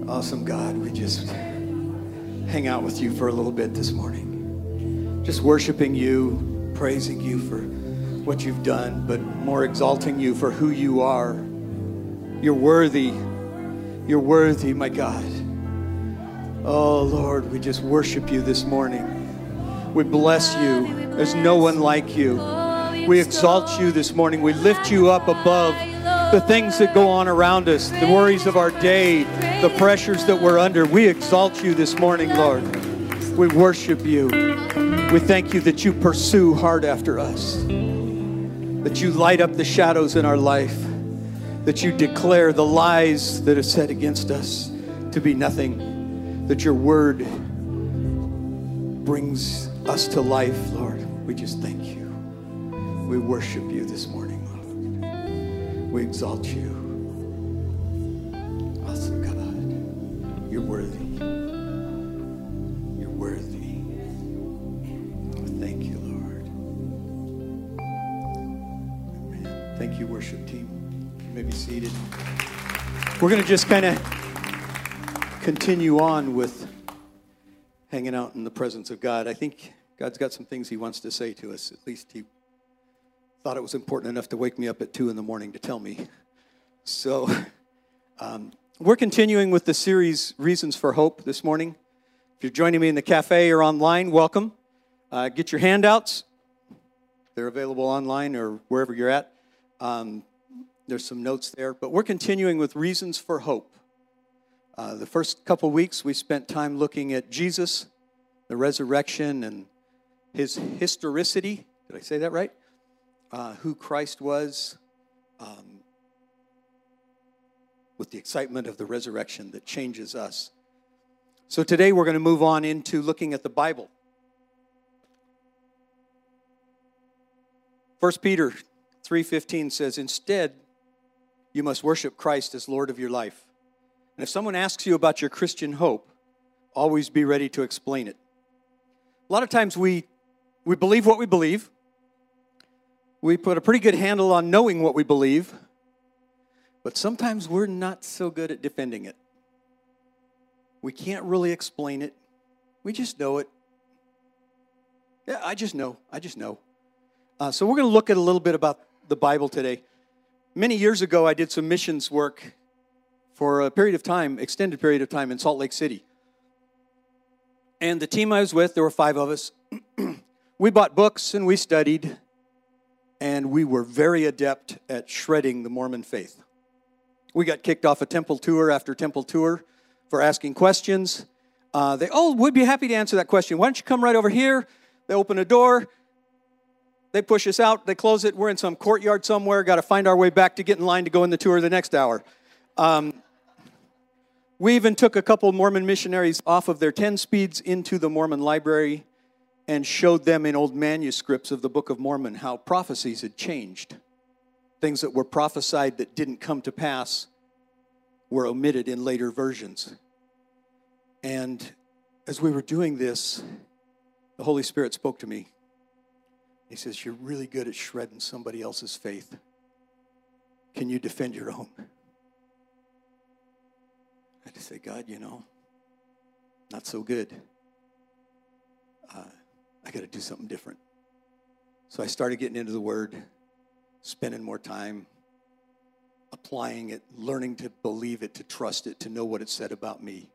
Awesome God, we just hang out with you for a little bit this morning. Just worshiping you, praising you for what you've done, but more exalting you for who you are. You're worthy. You're worthy, my God. Oh, Lord, we just worship you this morning. We bless you. There's no one like you. We exalt you this morning. We lift you up above the things that go on around us, the worries of our day, the pressures that we're under. We exalt you this morning, Lord. We worship you. We thank you that you pursue hard after us, that you light up the shadows in our life, that you declare the lies that are set against us to be nothing, that your word brings us to life, Lord. We just thank you. We worship you this morning, Lord. We exalt you. Awesome God. You're worthy. You're worthy. Thank you, Lord. Amen. Thank you, worship team. You may be seated. We're going to just kind of continue on with hanging out in the presence of God. I think God's got some things he wants to say to us. At least he thought it was important enough to wake me up at 2 a.m. to tell me. So we're continuing with the series Reasons for Hope this morning. If you're joining me in the cafe or online, welcome. Get your handouts. They're available online or wherever you're at. There's some notes there. But we're continuing with Reasons for Hope. The first couple weeks we spent time looking at Jesus, the resurrection, and his historicity. Did I say that right? Who Christ was, with the excitement of the resurrection that changes us. So today we're going to move on into looking at the Bible. 1 Peter 3:15 says, "Instead, you must worship Christ as Lord of your life. And if someone asks you about your Christian hope, always be ready to explain it." A lot of times we believe what we believe. We put a pretty good handle on knowing what we believe, but sometimes we're not so good at defending it. We can't really explain it. We just know it. Yeah, I just know. So we're going to look at a little bit about the Bible today. Many years ago, I did some missions work for a period of time, extended period of time in Salt Lake City. And the team I was with, there were 5 of us. We bought books and we studied. And we were very adept at shredding the Mormon faith. We got kicked off a temple tour after temple tour for asking questions. We'd be happy to answer that question. Why don't you come right over here? They open a door. They push us out. They close it. We're in some courtyard somewhere. Got to find our way back to get in line to go in the tour the next hour. We even took a couple Mormon missionaries off of their 10 speeds into the Mormon library and showed them in old manuscripts of the Book of Mormon how prophecies had changed. Things that were prophesied that didn't come to pass were omitted in later versions. And as we were doing this, the Holy Spirit spoke to me. He says, "You're really good at shredding somebody else's faith. Can you defend your own?" I had to say, "God, not so good. I got to do something different." So I started getting into the Word, spending more time applying it, learning to believe it, to trust it, to know what it said about me.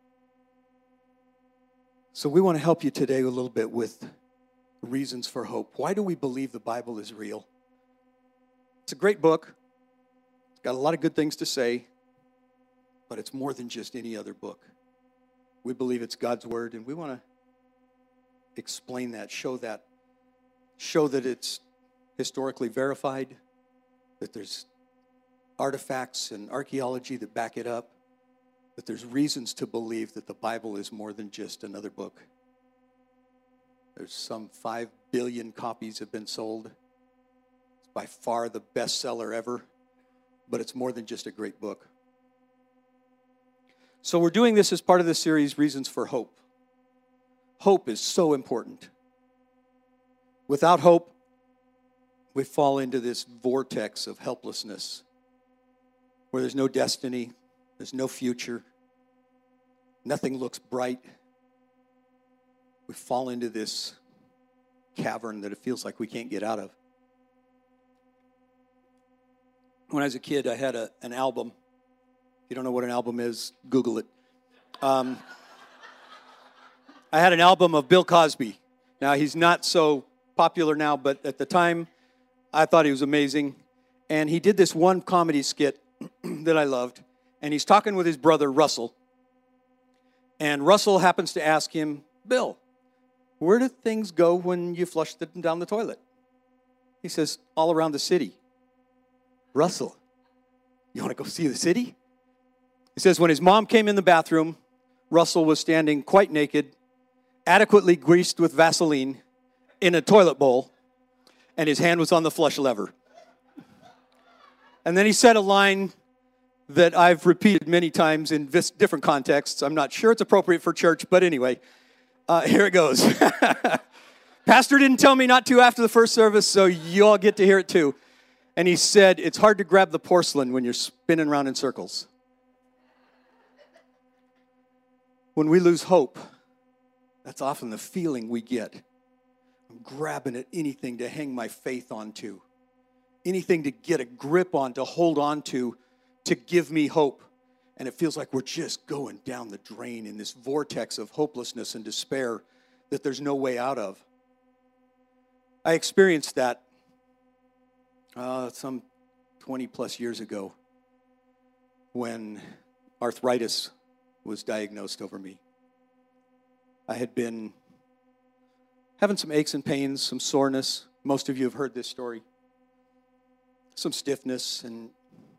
So we want to help you today a little bit with reasons for hope. Why do we believe the Bible is real? It's a great book. It's got a lot of good things to say, but it's more than just any other book. We believe it's God's Word, and we want to explain that, show that it's historically verified, that there's artifacts and archaeology that back it up, that there's reasons to believe that the Bible is more than just another book. There's some 5 billion copies have been sold. It's by far the bestseller ever, but it's more than just a great book. So we're doing this as part of the series, Reasons for Hope. Hope is so important. Without hope, we fall into this vortex of helplessness where there's no destiny, there's no future, Nothing looks bright. We fall into this cavern that it feels like we can't get out of. When I was a kid, I had an album. If you don't know what an album is, Google it. I had an album of Bill Cosby. Now, he's not so popular now, but at the time, I thought he was amazing. And he did this one comedy skit that I loved. And he's talking with his brother, Russell. And Russell happens to ask him, Bill, where do things go when you flush them down the toilet? He says, all around the city. Russell, you want to go see the city? He says, when his mom came in the bathroom, Russell was standing quite naked, adequately greased with Vaseline in a toilet bowl, and his hand was on the flush lever. And then he said a line that I've repeated many times in different contexts. I'm not sure it's appropriate for church, but anyway, here it goes. Pastor didn't tell me not to after the first service, so you all get to hear it too. And he said, it's hard to grab the porcelain when you're spinning around in circles. When we lose hope, that's often the feeling we get. I'm grabbing at anything to hang my faith onto, anything to get a grip on, to hold on to give me hope. And it feels like we're just going down the drain in this vortex of hopelessness and despair that there's no way out of. I experienced that some 20 plus years ago when arthritis was diagnosed over me. I had been having some aches and pains, some soreness. Most of you have heard this story. Some stiffness and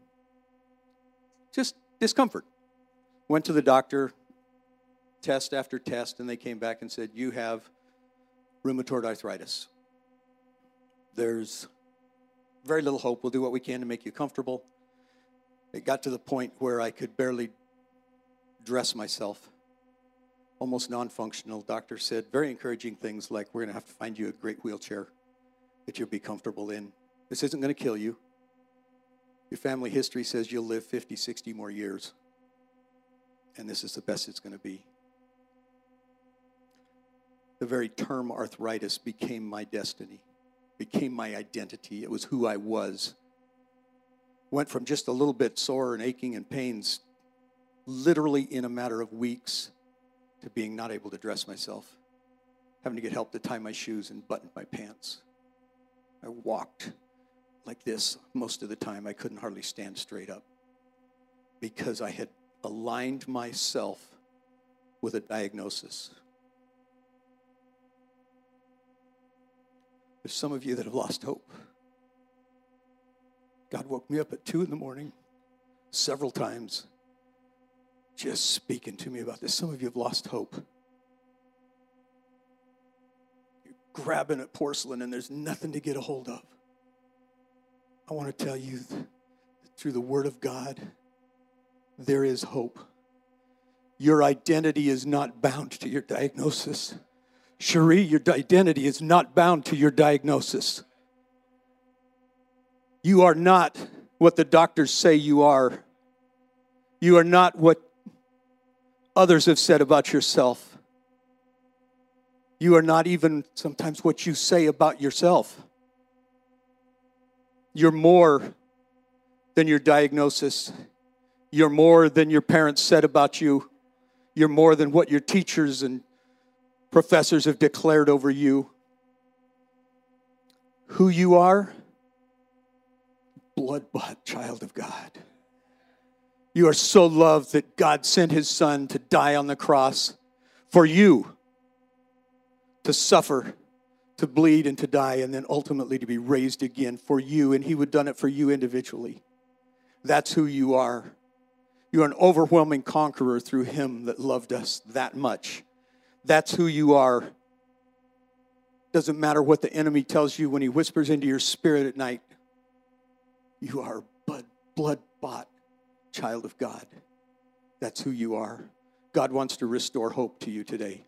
just discomfort. Went to the doctor, test after test, and they came back and said, you have rheumatoid arthritis. There's very little hope. We'll do what we can to make you comfortable. It got to the point where I could barely dress myself, almost non-functional. Doctor said very encouraging things like, we're going to have to find you a great wheelchair that you'll be comfortable in. This isn't going to kill you. Your family history says you'll live 50, 60 more years. And this is the best it's going to be. The very term arthritis became my destiny, became my identity. It was who I was. Went from just a little bit sore and aching and pains, literally in a matter of weeks, to being not able to dress myself, having to get help to tie my shoes and button my pants. I walked like this most of the time. I couldn't hardly stand straight up because I had aligned myself with a diagnosis. There's some of you that have lost hope. God woke me up at 2 a.m. several times just speaking to me about this. Some of you have lost hope. You're grabbing at porcelain and there's nothing to get a hold of. I want to tell you that through the Word of God, there is hope. Your identity is not bound to your diagnosis. Cherie, your identity is not bound to your diagnosis. You are not what the doctors say you are. You are not what others have said about yourself. You are not even sometimes what you say about yourself. You're more than your diagnosis. You're more than your parents said about you. You're more than what your teachers and professors have declared over you. Who you are? Blood-bought child of God. You are so loved that God sent His Son to die on the cross for you, to suffer, to bleed and to die, and then ultimately to be raised again for you, and He would have done it for you individually. That's who you are. You are an overwhelming conqueror through Him that loved us that much. That's who you are. Doesn't matter what the enemy tells you when he whispers into your spirit at night. You are a blood-bought child of God. That's who you are. God wants to restore hope to you today.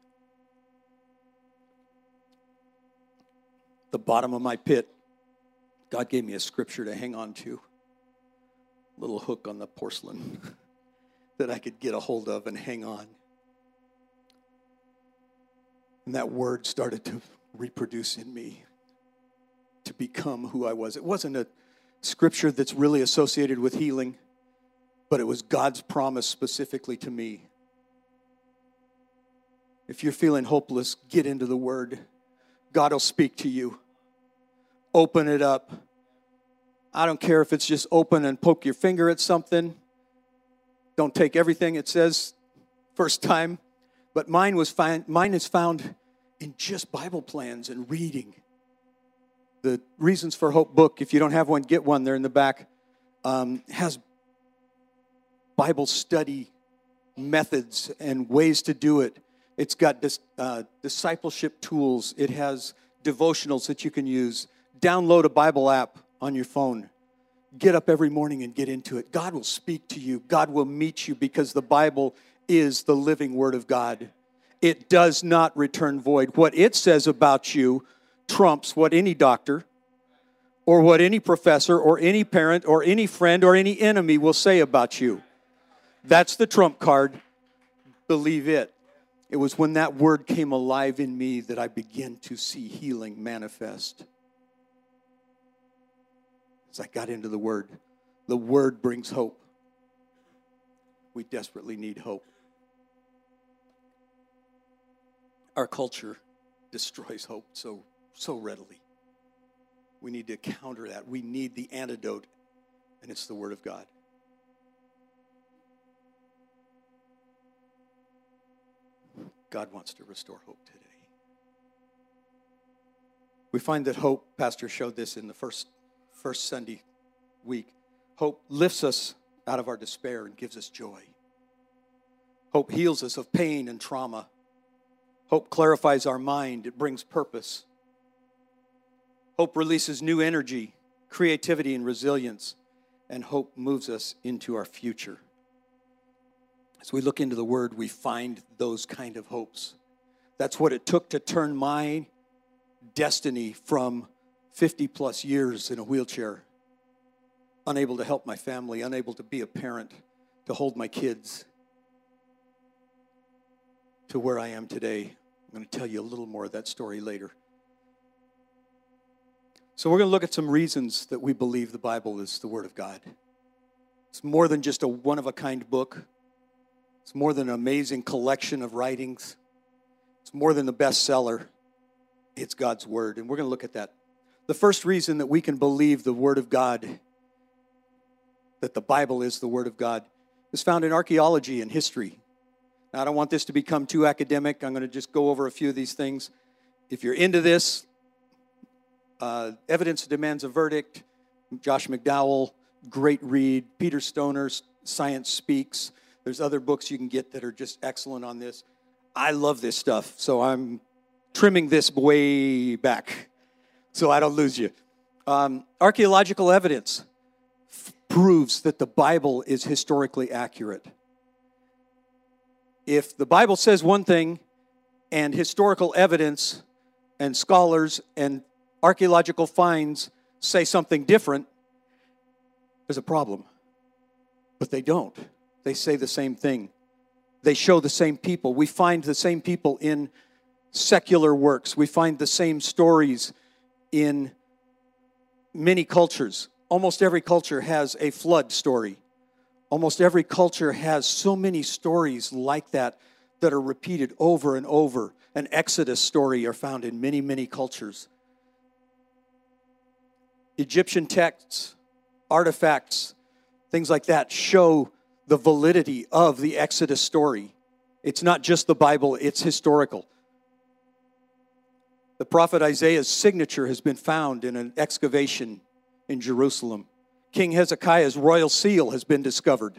The bottom of my pit, God gave me a scripture to hang on to. A little hook on the porcelain that I could get a hold of and hang on. And that word started to reproduce in me to become who I was. It wasn't a scripture that's really associated with healing, but it was God's promise specifically to me. If you're feeling hopeless, get into the word. God will speak to you. Open it up. I don't care if it's just open and poke your finger at something. Don't take everything it says first time. But mine is found in just Bible plans and reading. The Reasons for Hope book, if you don't have one, get one. They're in the back. Has Bible study methods and ways to do it. It's got discipleship tools. It has devotionals that you can use. Download a Bible app on your phone. Get up every morning and get into it. God will speak to you. God will meet you because the Bible is the living Word of God. It does not return void. What it says about you trumps what any doctor or what any professor or any parent or any friend or any enemy will say about you. That's the trump card. Believe it. It was when that word came alive in me that I began to see healing manifest. As I got into the word brings hope. We desperately need hope. Our culture destroys hope so readily. We need to counter that. We need the antidote, and it's the Word of God. God wants to restore hope today. We find that hope, Pastor showed this in the first Sunday week, hope lifts us out of our despair and gives us joy. Hope heals us of pain and trauma. Hope clarifies our mind. It brings purpose. Hope releases new energy, creativity, and resilience. And hope moves us into our future. As we look into the Word, we find those kind of hopes. That's what it took to turn my destiny from 50 plus years in a wheelchair, unable to help my family, unable to be a parent, to hold my kids, to where I am today. I'm going to tell you a little more of that story later. So we're going to look at some reasons that we believe the Bible is the Word of God. It's more than just a one-of-a-kind book. It's more than an amazing collection of writings. It's more than the bestseller. It's God's Word, and we're going to look at that. The first reason that we can believe the Word of God, that the Bible is the Word of God, is found in archaeology and history. Now, I don't want this to become too academic. I'm going to just go over a few of these things. If you're into this, Evidence Demands a Verdict, Josh McDowell, great read. Peter Stoner's Science Speaks. There's other books you can get that are just excellent on this. I love this stuff, so I'm trimming this way back so I don't lose you. Archaeological evidence proves that the Bible is historically accurate. If the Bible says one thing and historical evidence and scholars and archaeological finds say something different, there's a problem. But they don't. They say the same thing. They show the same people. We find the same people in secular works. We find the same stories in many cultures. Almost every culture has a flood story. Almost every culture has so many stories like that that are repeated over and over. An Exodus story are found in many, many cultures. Egyptian texts, artifacts, things like that show the validity of the Exodus story. It's not just the Bible, it's historical. The prophet Isaiah's signature has been found in an excavation in Jerusalem. King Hezekiah's royal seal has been discovered.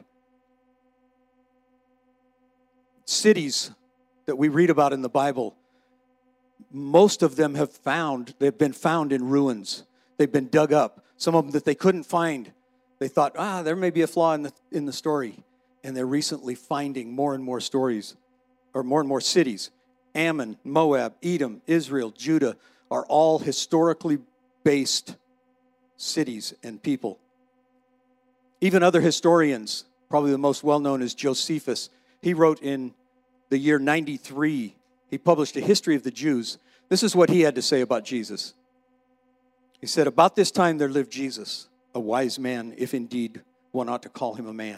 Cities that we read about in the Bible, most of them they've been found in ruins. They've been dug up. Some of them that they couldn't find. They thought, there may be a flaw in the story. And they're recently finding more and more stories, or more and more cities. Ammon, Moab, Edom, Israel, Judah are all historically based cities and people. Even other historians, probably the most well-known is Josephus. He wrote in the year 93 He published a history of the Jews. This is what he had to say about Jesus. He said, about this time there lived Jesus, a wise man, if indeed one ought to call him a man.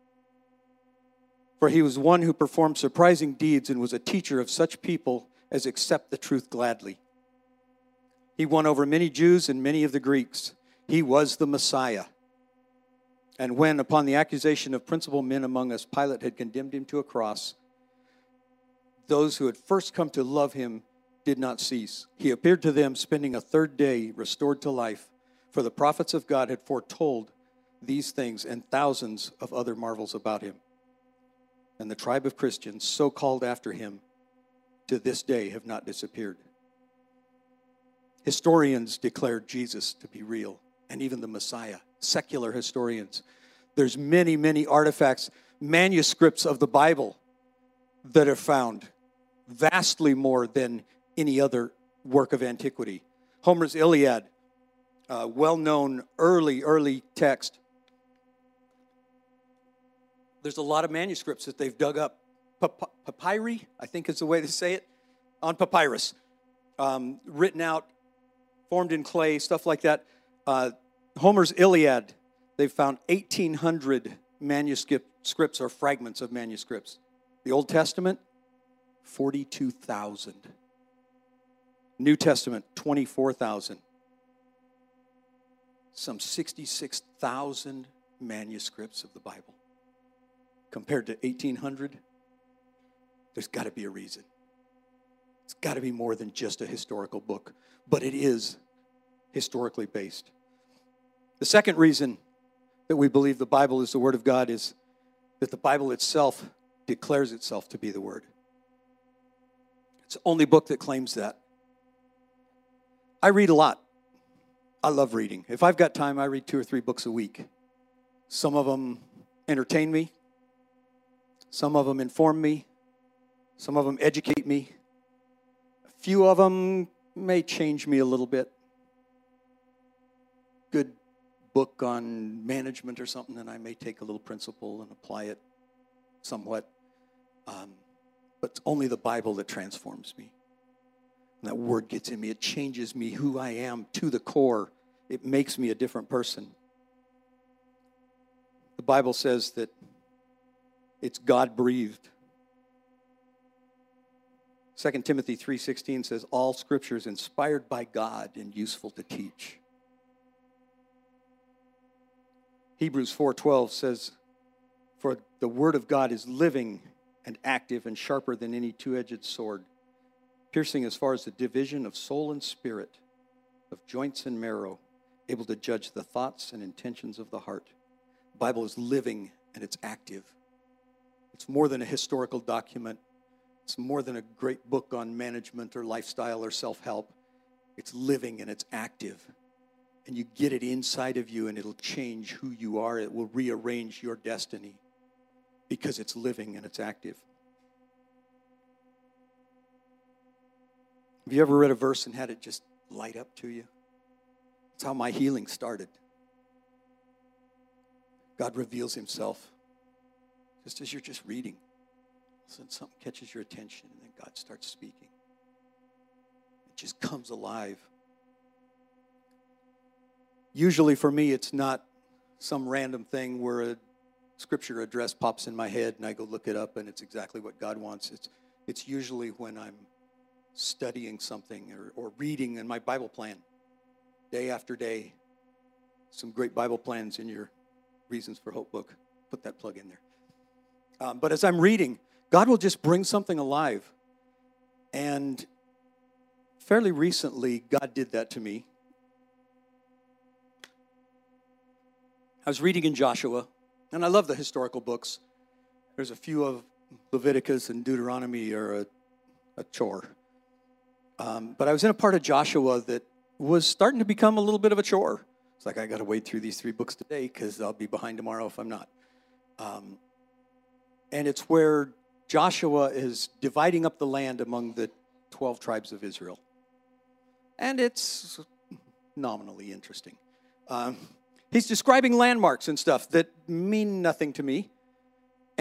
For he was one who performed surprising deeds and was a teacher of such people as accept the truth gladly. He won over many Jews and many of the Greeks. He was the Messiah. And when, upon the accusation of principal men among us, Pilate had condemned him to a cross, those who had first come to love him did not cease. He appeared to them, spending a third day restored to life, for the prophets of God had foretold these things and thousands of other marvels about him. And the tribe of Christians, so called after him, to this day have not disappeared. Historians declared Jesus to be real, and even the Messiah. Secular historians. There's many, many artifacts, manuscripts of the Bible that are found, vastly more than any other work of antiquity. Homer's Iliad, well-known early text. There's a lot of manuscripts that they've dug up. Papyri, I think is the way to say it, on papyrus. Written out, formed in clay, stuff like that. Homer's Iliad, they've found 1,800 manuscripts or fragments of manuscripts. The Old Testament, 42,000. New Testament, 24,000. Some 66,000 manuscripts of the Bible. Compared to 1,800, there's got to be a reason. It's got to be more than just a historical book, but it is historically based. The second reason that we believe the Bible is the Word of God is that the Bible itself declares itself to be the Word. It's the only book that claims that. I read a lot. I love reading. If I've got time, I read 2 or 3 books a week. Some of them entertain me. Some of them inform me. Some of them educate me. A few of them may change me a little bit. Good book on management or something, and I may take a little principle and apply it somewhat. But it's only the Bible that transforms me. And that word gets in me. It changes me, who I am, to the core. It makes me a different person. The Bible says that it's God-breathed. 2 Timothy 3:16 says, all Scripture is inspired by God and useful to teach. Hebrews 4:12 says, for the Word of God is living and active and sharper than any two-edged sword, piercing as far as the division of soul and spirit, of joints and marrow, able to judge the thoughts and intentions of the heart. The Bible is living and it's active. It's more than a historical document. It's more than a great book on management or lifestyle or self-help. It's living and it's active. And you get it inside of you and it'll change who you are. It will rearrange your destiny because it's living and it's active. Have you ever read a verse and had it just light up to you? That's how my healing started. God reveals himself just as you're just reading. So something catches your attention and then God starts speaking. It just comes alive. Usually for me, it's not some random thing where a scripture address pops in my head and I go look it up and it's exactly what God wants. It's usually when I'm studying something or reading in my Bible plan day after day. Some great Bible plans in your Reasons for Hope book. Put that plug in there. But as I'm reading, God will just bring something alive. And fairly recently, God did that to me. I was reading in Joshua, and I love the historical books. There's a few of Leviticus and Deuteronomy are a chore. But I was in a part of Joshua that was starting to become a little bit of a chore. It's like, I got to wade through these 3 books today because I'll be behind tomorrow if I'm not. And it's where Joshua is dividing up the land among the 12 tribes of Israel. And it's nominally interesting. He's describing landmarks and stuff that mean nothing to me.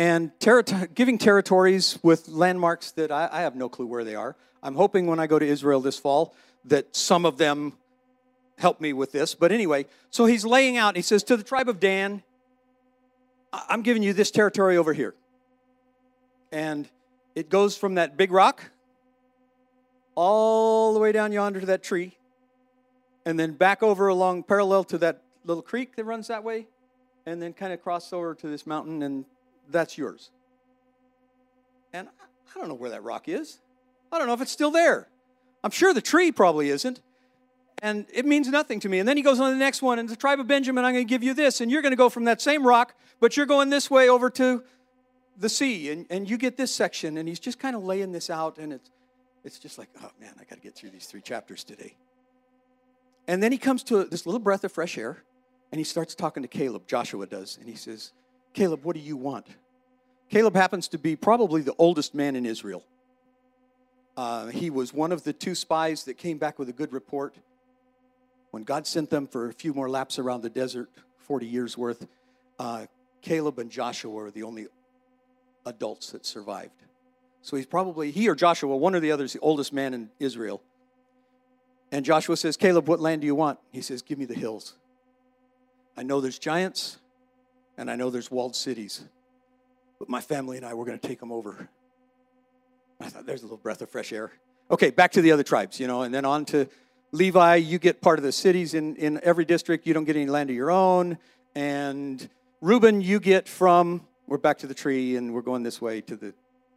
and giving territories with landmarks that I have no clue where they are. I'm hoping when I go to Israel this fall that some of them help me with this. But anyway, so he's laying out, he says, to the tribe of Dan, I'm giving you this territory over here. And it goes from that big rock all the way down yonder to that tree, and then back over along parallel to that little creek that runs that way, and then kind of cross over to this mountain, and that's yours. And I don't know where that rock is. I don't know if it's still there. I'm sure the tree probably isn't. And it means nothing to me. And then he goes on to the next one, and the tribe of Benjamin, I'm going to give you this, and you're going to go from that same rock, but you're going this way over to the sea, and you get this section. And he's just kind of laying this out, and it's just like, oh man, I got to get through these 3 chapters today. And then he comes to this little breath of fresh air, and he starts talking to Caleb. Joshua does, and he says, Caleb, what do you want? Caleb happens to be probably the oldest man in Israel. He was one of the 2 spies that came back with a good report. When God sent them for a few more laps around the desert, 40 years worth, Caleb and Joshua were the only adults that survived. So he's probably, he or Joshua, one or the other, is the oldest man in Israel. And Joshua says, Caleb, what land do you want? He says, give me the hills. I know there's giants, and I know there's walled cities, but my family and I, we're going to take them over. I thought, there's a little breath of fresh air. Okay, back to the other tribes, and then on to Levi. You get part of the cities in every district. You don't get any land of your own. And Reuben, you get from, we're back to the tree, and we're going this way to the,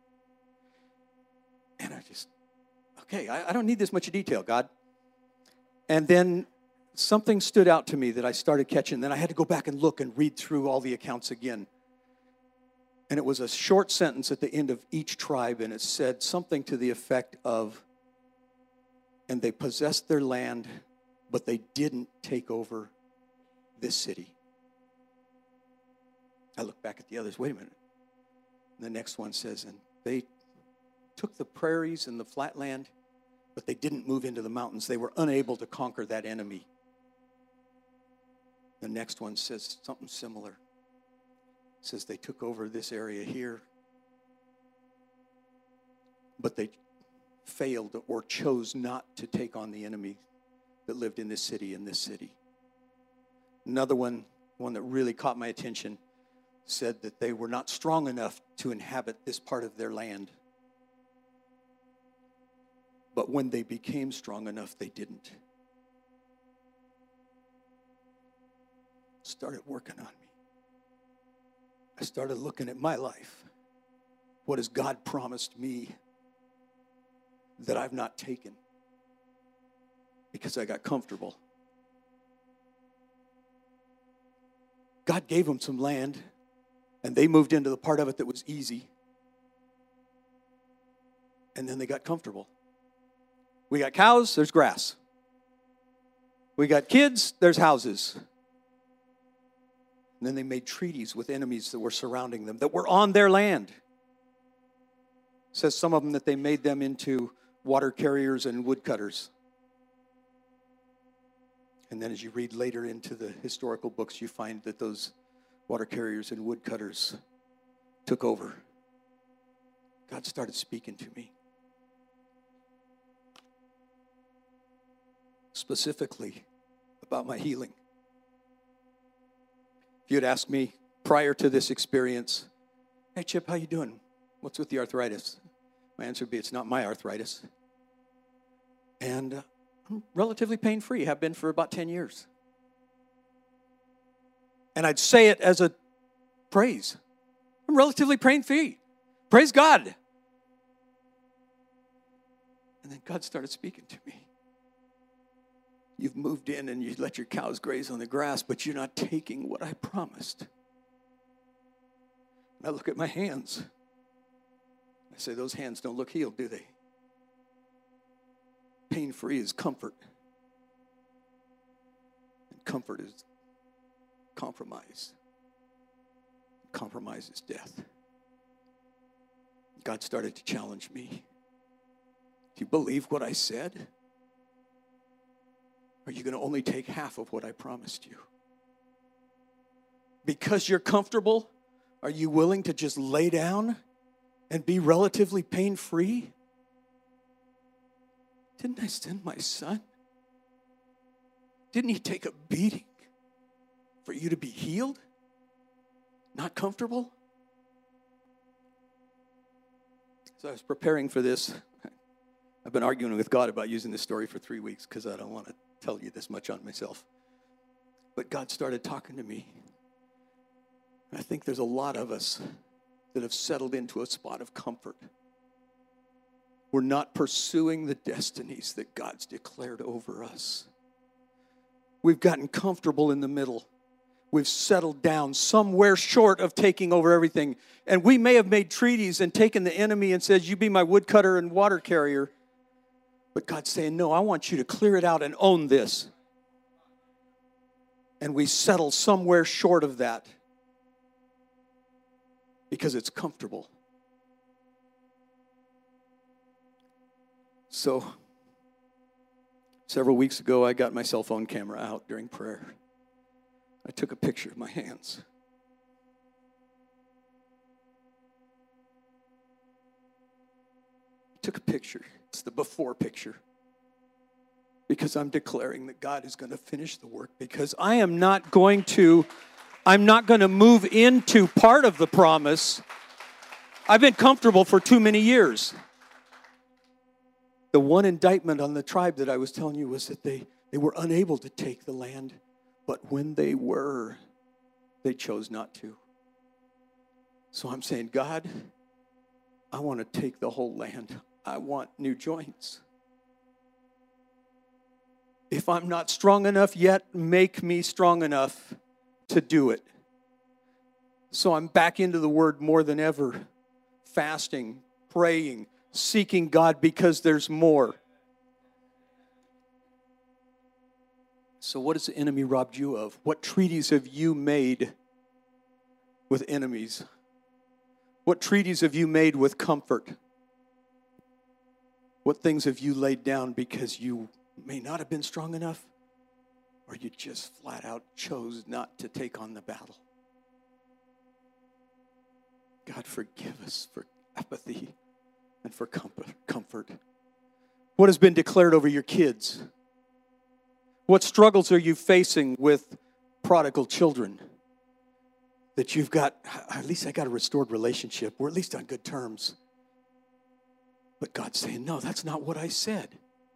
and I just, okay, I don't need this much detail, God. And then something stood out to me that I started catching. Then I had to go back and look and read through all the accounts again. And it was a short sentence at the end of each tribe, and it said something to the effect of, and they possessed their land, but they didn't take over this city. I look back at the others, wait a minute. And the next one says, and they took the prairies and the flat land, but they didn't move into the mountains. They were unable to conquer that enemy. The next one says something similar. It says they took over this area here, but they failed or chose not to take on the enemy that lived in this city and this city. Another one that really caught my attention, said that they were not strong enough to inhabit this part of their land. But when they became strong enough, they didn't. It started working on me. I started looking at my life. What has God promised me that I've not taken because I got comfortable? God gave them some land, and they moved into the part of it that was easy. And then they got comfortable. We got cows, there's grass. We got kids, there's houses. And then they made treaties with enemies that were surrounding them, that were on their land. It says some of them that they made them into water carriers and woodcutters. And then as you read later into the historical books, you find that those water carriers and woodcutters took over. God started speaking to me. Specifically about my healing. If you had asked me prior to this experience, hey Chip, how you doing? What's with the arthritis? My answer would be, it's not my arthritis. And I'm relatively pain-free, have been for about 10 years. And I'd say it as a praise. I'm relatively pain-free. Praise God. And then God started speaking to me. You've moved in and you let your cows graze on the grass, but you're not taking what I promised. And I look at my hands. I say, those hands don't look healed, do they? Pain-free is comfort. And comfort is compromise. Compromise is death. God started to challenge me. Do you believe what I said? Or are you going to only take half of what I promised you? Because you're comfortable, Are you willing to just lay down and be relatively pain-free? Didn't I send my son? Didn't he take a beating for you to be healed? Not comfortable? So I was preparing for this. I've been arguing with God about using this story for 3 weeks because I don't want to tell you this much on myself. But God started talking to me. And I think there's a lot of us that have settled into a spot of comfort. We're not pursuing the destinies that God's declared over us. We've gotten comfortable in the middle. We've settled down somewhere short of taking over everything. And we may have made treaties and taken the enemy and said, you be my woodcutter and water carrier. But God's saying, no, I want you to clear it out and own this. And we settle somewhere short of that because it's comfortable. So, several weeks ago, I got my cell phone camera out during prayer. I took a picture of my hands. I took a picture. It's the before picture. Because I'm declaring that God is going to finish the work. Because I'm not going to move into part of the promise. I've been comfortable for too many years. The one indictment on the tribe that I was telling you was that they were unable to take the land. But when they were, they chose not to. So I'm saying, God, I want to take the whole land. I want new joints. If I'm not strong enough yet, make me strong enough to do it. So I'm back into the Word more than ever. Fasting, praying, seeking God because there's more. So what has the enemy robbed you of? What treaties have you made with enemies? What treaties have you made with comfort? What things have you laid down because you may not have been strong enough, or you just flat out chose not to take on the battle? God, forgive us for apathy and for comfort. What has been declared over your kids? What struggles are you facing with prodigal children? That you've got, at least I got a restored relationship. We're at least on good terms. But God's saying, no, that's not what I said.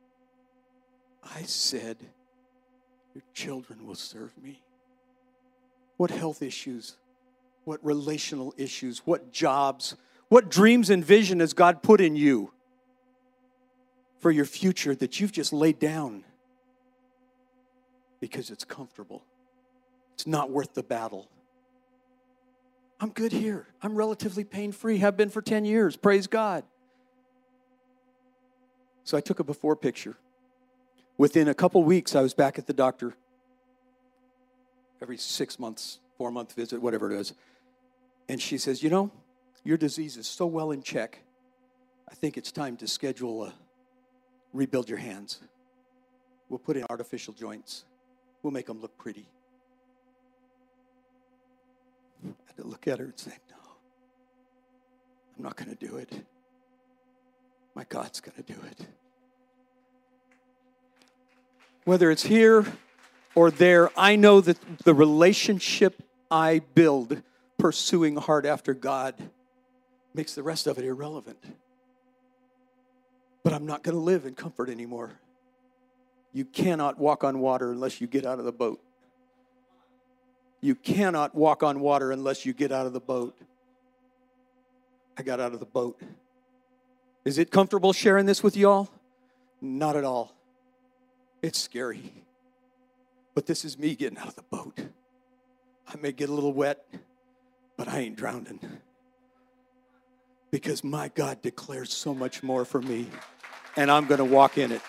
I said, your children will serve me. What health issues? What relational issues? What jobs? What dreams and vision has God put in you for your future that you've just laid down? Because it's comfortable. It's not worth the battle. I'm good here. I'm relatively pain-free. Have been for 10 years. Praise God. So I took a before picture. Within a couple weeks, I was back at the doctor. Every 6 months, 4-month visit, whatever it is. And she says, you know, your disease is so well in check. I think it's time to schedule rebuild your hands. We'll put in artificial joints. We'll make them look pretty. I had to look at her and say, no, I'm not going to do it. My God's going to do it. Whether it's here or there, I know that the relationship I build pursuing hard after God makes the rest of it irrelevant. But I'm not going to live in comfort anymore. You cannot walk on water unless you get out of the boat. You cannot walk on water unless you get out of the boat. I got out of the boat. Is it comfortable sharing this with y'all? Not at all. It's scary. But this is me getting out of the boat. I may get a little wet, but I ain't drowning. Because my God declares so much more for me, and I'm going to walk in it.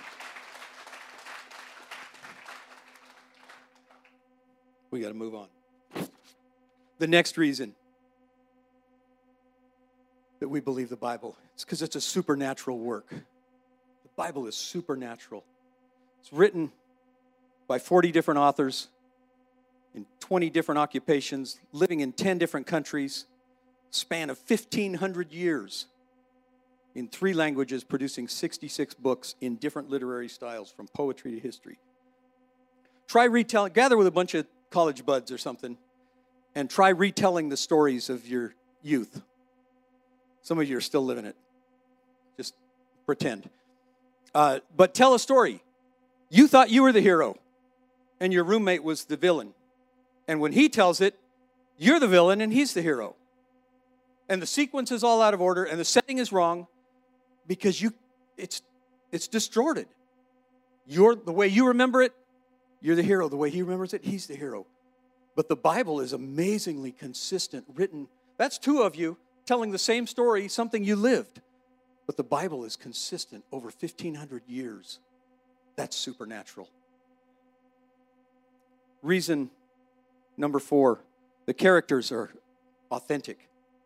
We got to move on. The next reason that we believe the Bible, it's because it's a supernatural work. The Bible is supernatural. It's written by 40 different authors in 20 different occupations, living in 10 different countries. span of 1,500 years in 3 languages, producing 66 books in different literary styles, from poetry to history. Try retelling, gather with a bunch of college buds or something, and try retelling the stories of your youth. Some of you are still living it. Just pretend. But tell a story. You thought you were the hero, and your roommate was the villain. And when he tells it, you're the villain and he's the hero. And the sequence is all out of order, and the setting is wrong because it's distorted. The way you remember it, you're the hero. The way he remembers it, he's the hero. But the Bible is amazingly consistent, written. That's 2 of you telling the same story, something you lived. But the Bible is consistent over 1,500 years. That's supernatural. Reason number 4, the characters are authentic.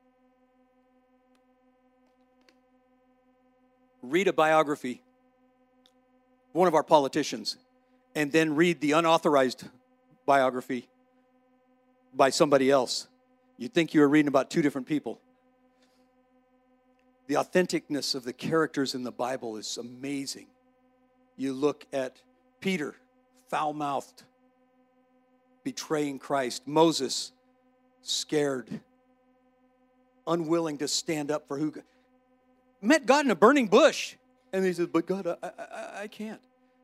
Read a biography, one of our politicians, and then read the unauthorized biography by somebody else. You'd think you were reading about 2 different people. The authenticness of the characters in the Bible is amazing. You look at Peter, foul-mouthed, betraying Christ. Moses, scared, unwilling to stand up for who met God in a burning bush. And he said, but God, I can't.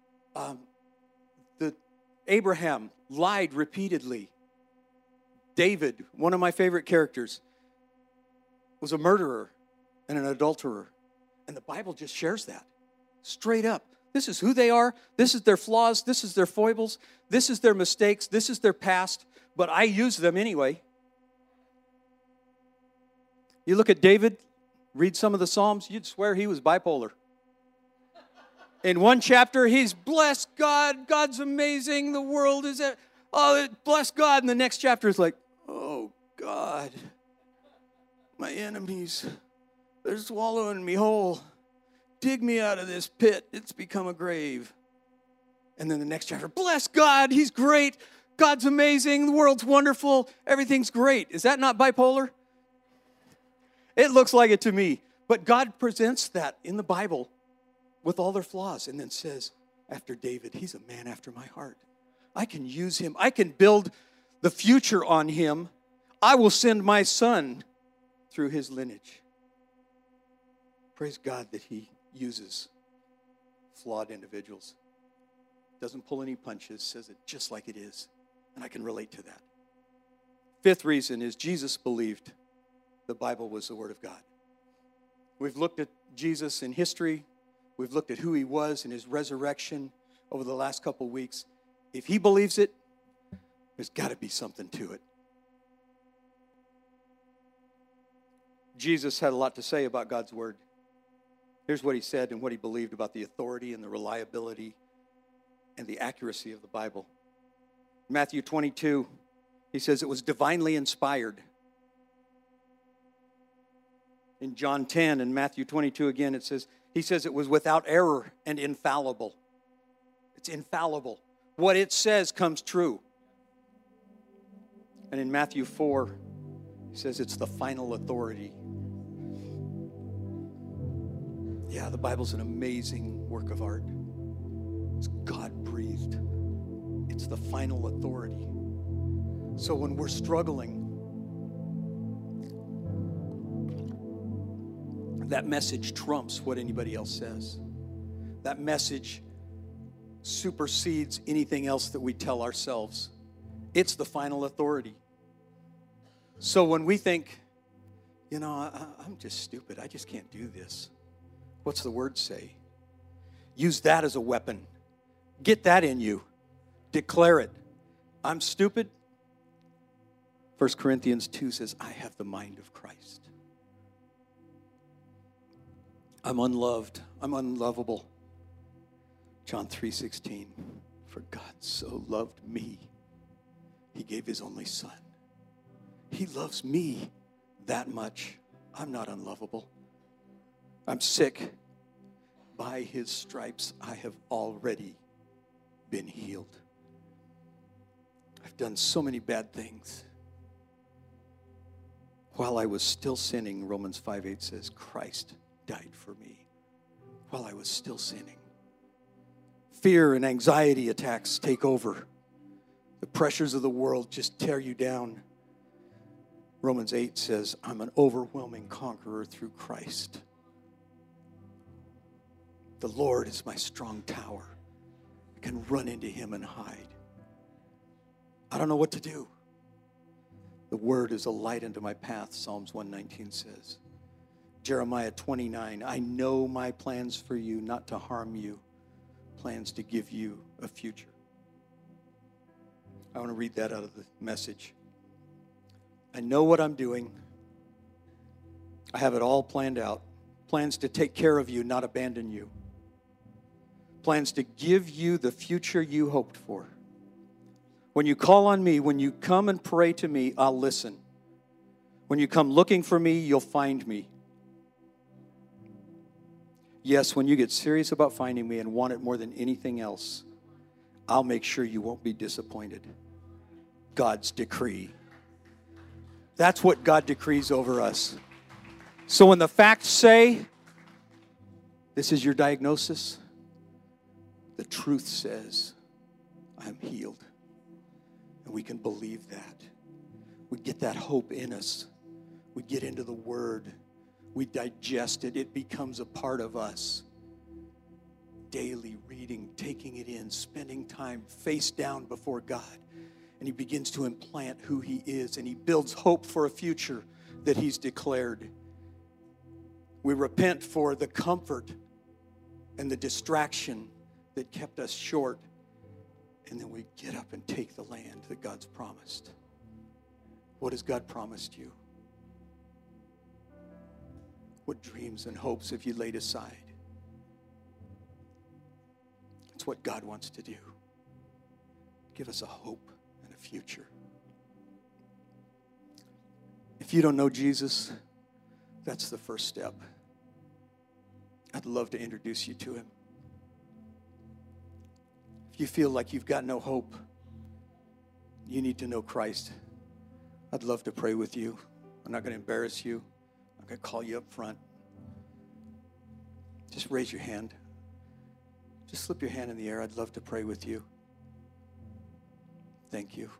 Abraham lied repeatedly. David, one of my favorite characters, was a murderer and an adulterer. And the Bible just shares that straight up. This is who they are. This is their flaws. This is their foibles. This is their mistakes. This is their past. But I use them anyway. You look at David, read some of the Psalms, you'd swear he was bipolar. In one chapter, he's bless God. God's amazing. The world is, bless God. And the next chapter is like, oh, God, my enemies, they're swallowing me whole. Dig me out of this pit. It's become a grave. And then the next chapter, bless God. He's great. God's amazing. The world's wonderful. Everything's great. Is that not bipolar? It looks like it to me. But God presents that in the Bible with all their flaws and then says, after David, he's a man after my heart. I can use him. I can build the future on him. I will send my son through his lineage. Praise God that he uses flawed individuals. Doesn't pull any punches, says it just like it is. And I can relate to that. 5th reason is Jesus believed the Bible was the Word of God. We've looked at Jesus in history. We've looked at who he was and his resurrection over the last couple of weeks. If he believes it, there's got to be something to it. Jesus had a lot to say about God's Word. Here's what he said and what he believed about the authority and the reliability and the accuracy of the Bible. Matthew 22, he says it was divinely inspired. In John 10 and Matthew 22 again, he says it was without error and infallible. It's infallible. What it says comes true. And in Matthew 4, he says it's the final authority. Yeah, the Bible's an amazing work of art. It's God-breathed. It's the final authority. So when we're struggling, that message trumps what anybody else says. That message supersedes anything else that we tell ourselves. It's the final authority. So when we think, I'm just stupid, I just can't do this. What's the Word say? Use that as a weapon. Get that in you. Declare it. I'm stupid. 1 Corinthians 2 says, I have the mind of Christ. I'm unloved. I'm unlovable. John 3:16, for God so loved me, he gave his only son. He loves me that much. I'm not unlovable. I'm sick. By his stripes, I have already been healed. I've done so many bad things. While I was still sinning, Romans 5:8 says, Christ died for me. While I was still sinning. Fear and anxiety attacks take over. The pressures of the world just tear you down. Romans 8 says, I'm an overwhelming conqueror through Christ. The Lord is my strong tower. I can run into him and hide. I don't know what to do. The word is a light unto my path, Psalms 119 says. Jeremiah 29, I know my plans for you, not to harm you, plans to give you a future. I want to read that out of the Message. I know what I'm doing. I have it all planned out. Plans to take care of you, not abandon you. Plans to give you the future you hoped for. When you call on me, when you come and pray to me, I'll listen. When you come looking for me, you'll find me. Yes, when you get serious about finding me and want it more than anything else, I'll make sure you won't be disappointed. God's decree. That's what God decrees over us. So when the facts say, this is your diagnosis, the truth says, I'm healed. And we can believe that. We get that hope in us. We get into the Word. We digest it. It becomes a part of us. Daily reading, taking it in, spending time face down before God. And he begins to implant who he is. And he builds hope for a future that he's declared. We repent for the comfort and the distraction that kept us short. And then we get up and take the land that God's promised. What has God promised you? What dreams and hopes have you laid aside? It's what God wants to do. Give us a hope and a future. If you don't know Jesus, that's the first step. I'd love to introduce you to him. If you feel like you've got no hope, you need to know Christ. I'd love to pray with you. I'm not going to embarrass you. I'm going to call you up front. Just raise your hand. Just slip your hand in the air. I'd love to pray with you. Thank you.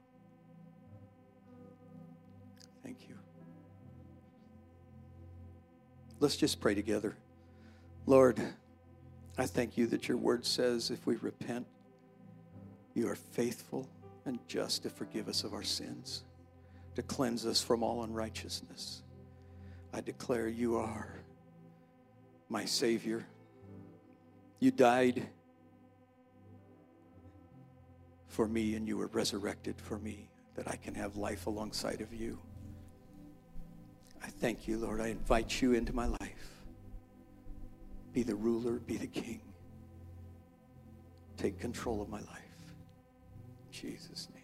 Thank you. Let's just pray together. Lord, I thank you that your word says if we repent, you are faithful and just to forgive us of our sins, to cleanse us from all unrighteousness. I declare you are my Savior. You died for me and you were resurrected for me, that I can have life alongside of you. I thank you, Lord. I invite you into my life. Be the ruler, be the king. Take control of my life. In Jesus' name.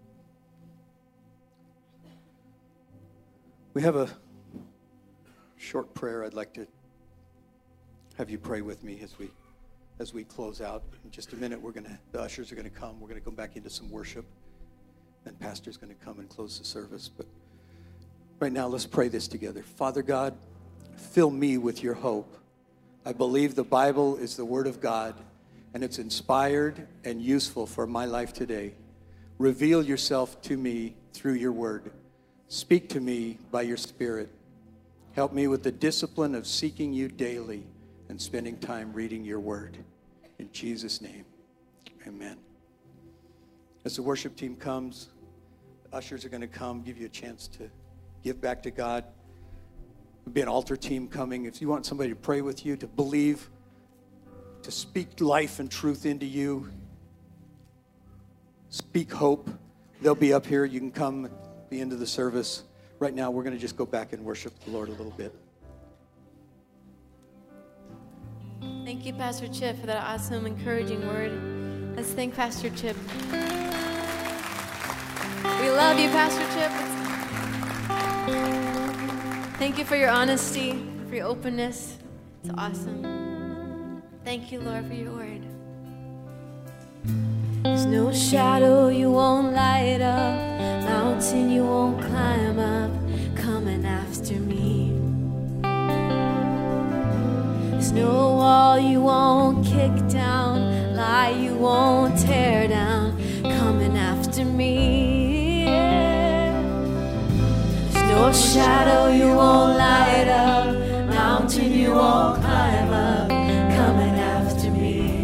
We have a short prayer I'd like to have you pray with me as we close out. In just a minute, the ushers are going to come. We're going to go back into some worship. And Pastor's going to come and close the service. But right now, let's pray this together. Father God, fill me with your hope. I believe the Bible is the Word of God, and it's inspired and useful for my life today. Reveal yourself to me through your Word. Speak to me by your Spirit. Help me with the discipline of seeking you daily and spending time reading your Word. In Jesus' name, amen. As the worship team comes, the ushers are going to come, give you a chance to give back to God. There'll be an altar team coming. If you want somebody to pray with you, to believe, to speak life and truth into you, speak hope, they'll be up here. You can come at the end of the service. Right now, we're going to just go back and worship the Lord a little bit. Thank you, Pastor Chip, for that awesome, encouraging word. Let's thank Pastor Chip. We love you, Pastor Chip. Thank you for your honesty, for your openness. It's awesome. Thank you, Lord, for your word. There's no shadow you won't light up, mountain you won't climb up, coming after after me. There's no wall you won't kick down, lie you won't tear down, coming after me. There's no shadow you won't light up, mountain you won't climb up, coming after me.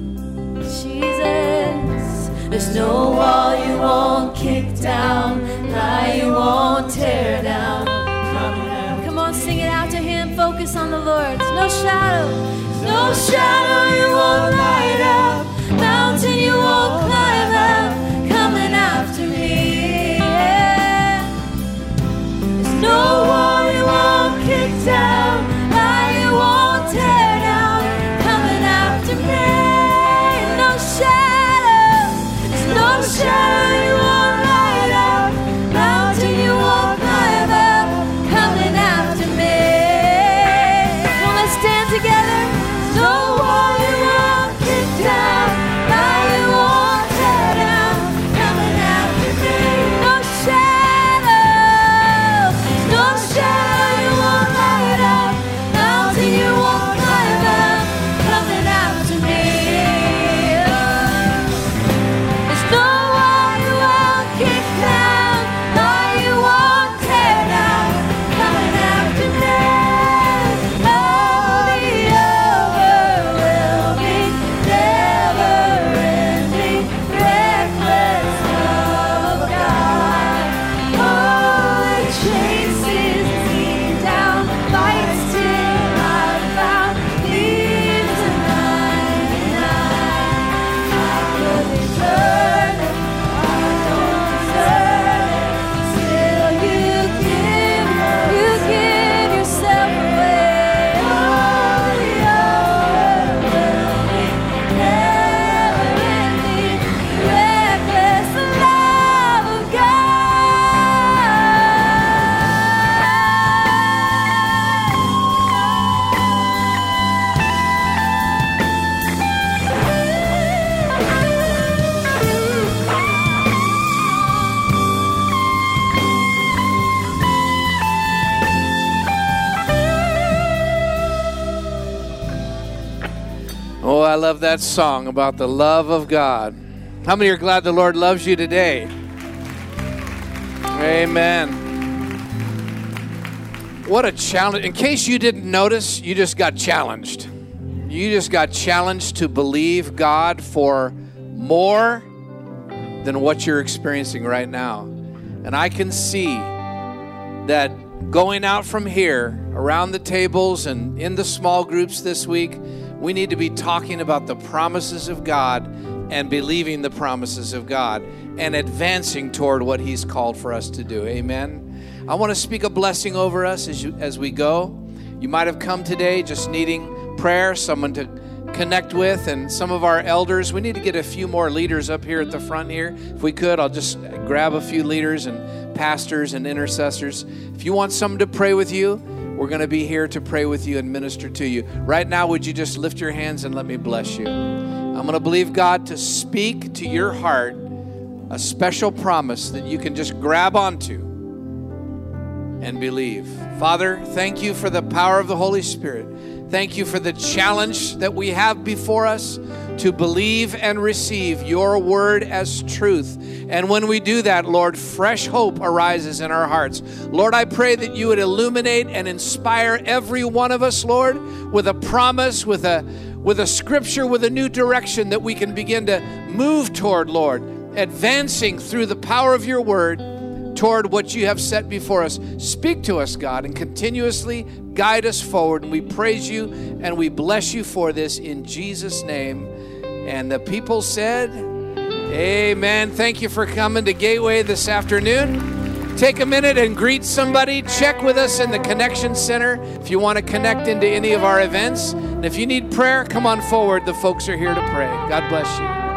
Jesus, there's no wall you won't kick down, lie you won't tear down, coming after. Come on, sing it out to him. Focus on the Lord. There's no shadow you won't light up, mountain you won't climb up, coming after me. Yeah. There's no wall you won't kick down, lie you won't tear down, coming after me. No shadow you won't light up, mountain you won't climb up, coming after me. Well, let's stand together. No wall you won't kick down, lie you won't tear down, coming after me. No shadow you won't light up, mountain you won't climb up, coming after me. There's no wall you won't kick down, lie you won't tear down, coming after me. Oh, the overwhelming, never-ending, reckless love of God. Oh, it chases me down, fights till I'm found, leaves the 99. I could return it, I don't deserve it, still you give yourself away. Oh, the overwhelming, never-ending, reckless love of Oh, I love that song about the love of God. How many are glad the Lord loves you today? Amen. What a challenge. In case you didn't notice, you just got challenged. You just got challenged to believe God for more than what you're experiencing right now. And I can see that going out from here, around the tables and in the small groups this week, we need to be talking about the promises of God and believing the promises of God and advancing toward what He's called for us to do. Amen. I want to speak a blessing over us as we go. You might have come today just needing prayer, someone to connect with, and some of our elders. We need to get a few more leaders up here at the front here. If we could, I'll just grab a few leaders and pastors and intercessors. If you want someone to pray with you, we're going to be here to pray with you and minister to you. Right now, would you just lift your hands and let me bless you? I'm going to believe God to speak to your heart a special promise that you can just grab onto and believe. Father, thank you for the power of the Holy Spirit. Thank you for the challenge that we have before us to believe and receive your word as truth. And when we do that, Lord, fresh hope arises in our hearts. Lord, I pray that you would illuminate and inspire every one of us, Lord, with a promise, with a scripture, with a new direction that we can begin to move toward, Lord, advancing through the power of your word toward what you have set before us. Speak to us, God, and continuously guide us forward. And we praise you and we bless you for this in Jesus' name. And the people said, amen. Thank you for coming to Gateway this afternoon. Take a minute and greet somebody. Check with us in the Connection Center if you want to connect into any of our events. And if you need prayer, come on forward. The folks are here to pray. God bless you.